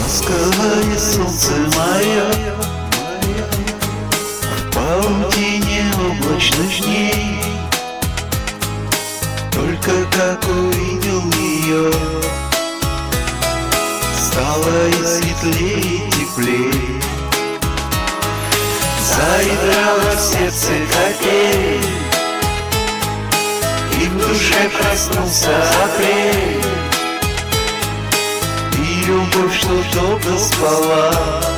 Ласковое солнце мое в паутине облачных дней, только как увидел ее, стало и светлее, и теплее. Заиграла в сердце капель, и в душе проснулся апрель. И любовь, что долго спала,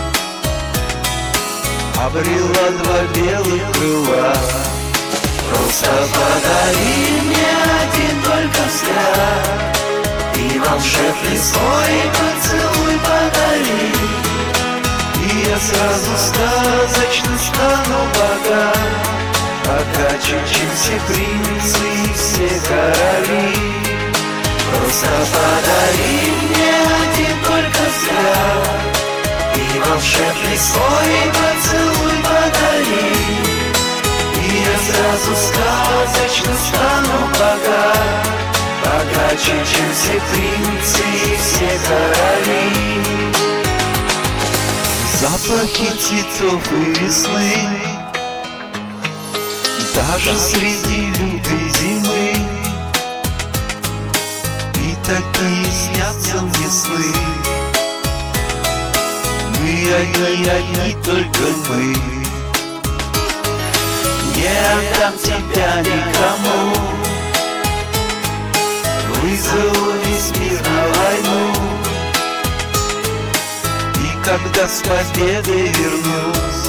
обрела два белых крыла. Просто подари мне один только взгляд, и волшебный свой поцелуй подари, и я сразу сказочно стану богат, богаче, чем все принцы и все короли. Просто подари мне один только взгляд, и волшебный свой поцелуй подари, и я сразу сказочно стану богат, богаче, чем все принцы и все короли. Запахи цветов и весны, даже среди лютой зимы, и такие снятся мне сны. Мы одни, только мы. Не отдам тебя никому, вызову весь мир на войну. И когда с победой вернусь,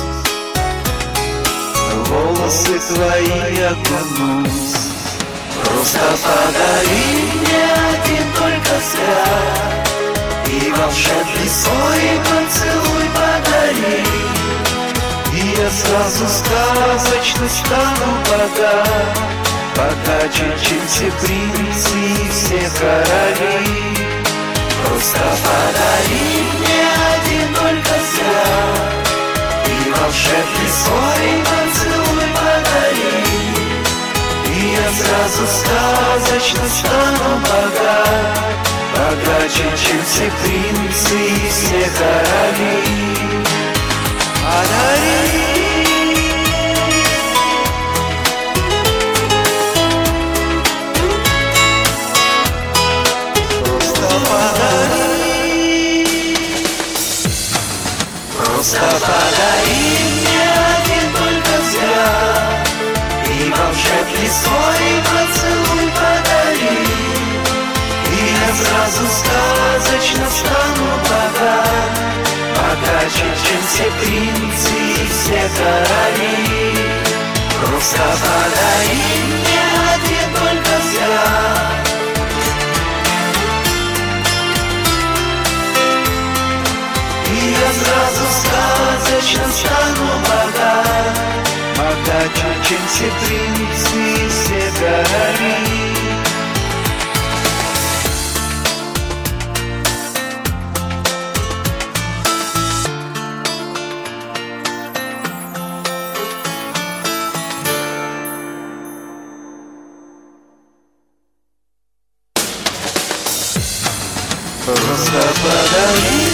в волосы твои окунусь. Просто подари мне один только взгляд, и волшебный свой поцелуй подари, и я сразу сказочно стану богат, богаче, чем все принцы и все короли. Просто подари мне один только взгляд, и волшебный свой поцелуй подари, и я сразу сказочно стану богат, богаче, чем все принцы и все короли. Подари. Просто подари мне один только взгляд, и волшебный свой поцелуй подари, и я сразу сказочно стану богат, богаче, чем все принцы и все короли. Просто подари мне один только взгляд, и я сразу сказочно стану богат, богаче, чем все принцы и все короли. Просто подари.